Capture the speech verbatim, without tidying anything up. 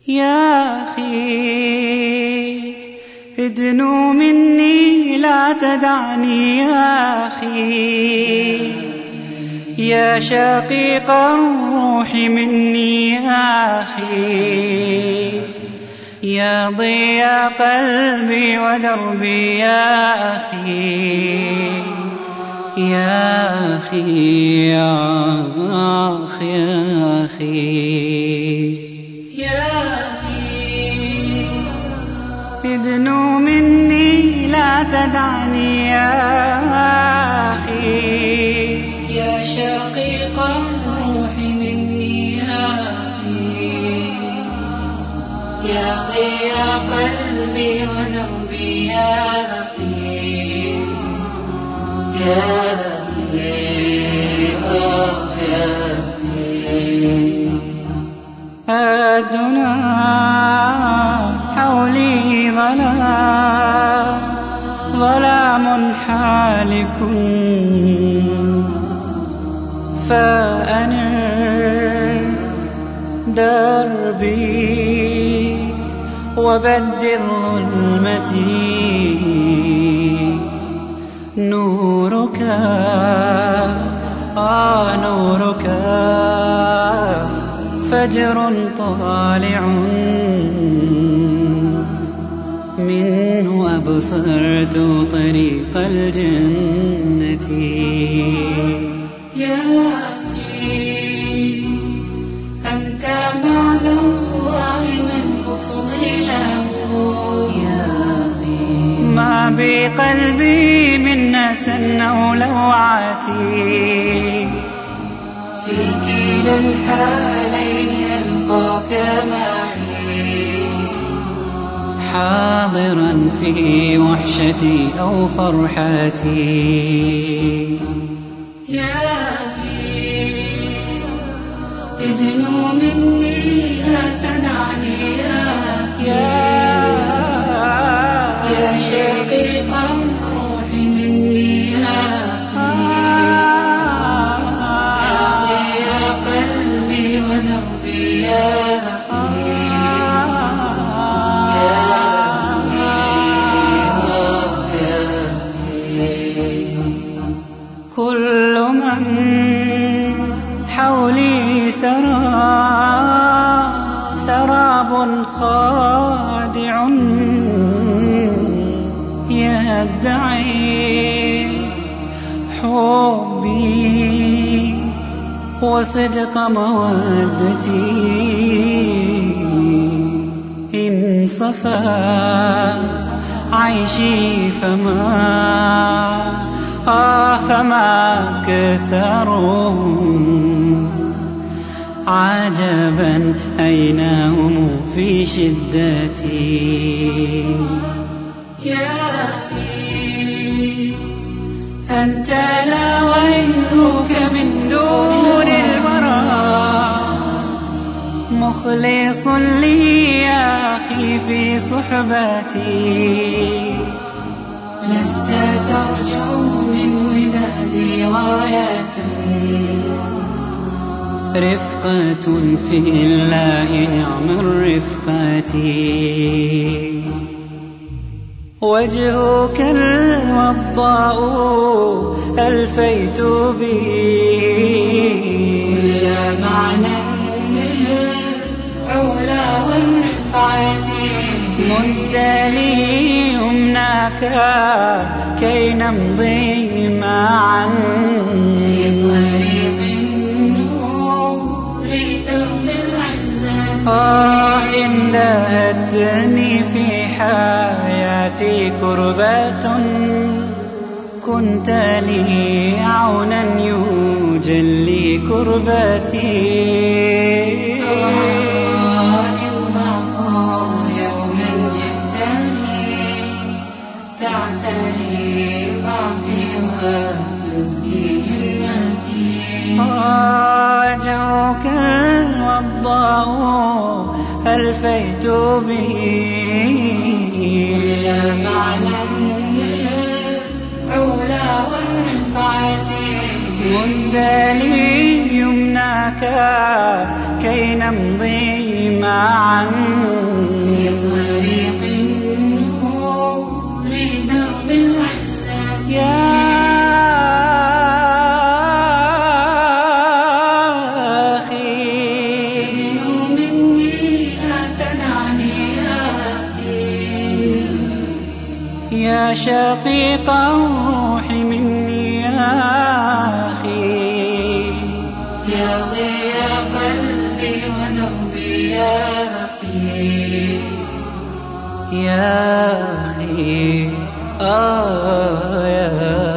يا أخي ادنو مني لا تدعني يا أخي، يا شقيق الروح مني يا أخي، يا ضياء قلبي ودربي يا أخي، يا أخي يا أخي يا أخي يا أخي ادنو مني لا تدعني يا أخي، يا شقيق الروح مني يا أخي، يا ضياء قلبي ودربي يا أخي، يا أخي يا أخي. الدنا حولي ظلام ظلام حالك، فأنر دربي وبدل ظلمتي، نورك آه نورك فجر طالع، منه أبصرت طريق الجنة. يا أخي أنت بعد الله من أفضله، يا أخي ما بقلبي من نسى أو لوعتي، في كلا الحالين ألقاك معي، حاضرا في وحشتي أو فرحتي. يا أخي ادنو مني لا تدعني يا أخي، يا شقيق الروح مني يا أخي، يا ضياء قلبي ودربي يا أخي، يا أخي. كل من حولي سرى سراب خادع، يدعي حبي وصدق مودتي، إن صفات عيشي فما آه فما كثروا، عجبا أين هم في شدتي. يا أخي أنت لا غيرك من دون البراء، مخلص لي يا أخي في صحبتي، لست ترجو من ودادي غاية، رفقة في الله نعم الرفقة، وجهك الوضاء ألفيت به كل معنى للعلا والرفعة، مد لي يمناك كي نمضي معا في طريق النور درب العزة. آه إن لهتني في حياتي كربات، كنت لي عونا يجلي كربتي. وجهك الوضاء ألفيت به كل معنى للعلا والرفعة، مد لي يمناك كي نمضي معا في طريق النور درب العزة. يا أخي دين مني لا تدعني يا أخي، يا شقيق روحي مني يا أخي، يا ضياء قلبي ودربي يا أخي، يا أخي آه يا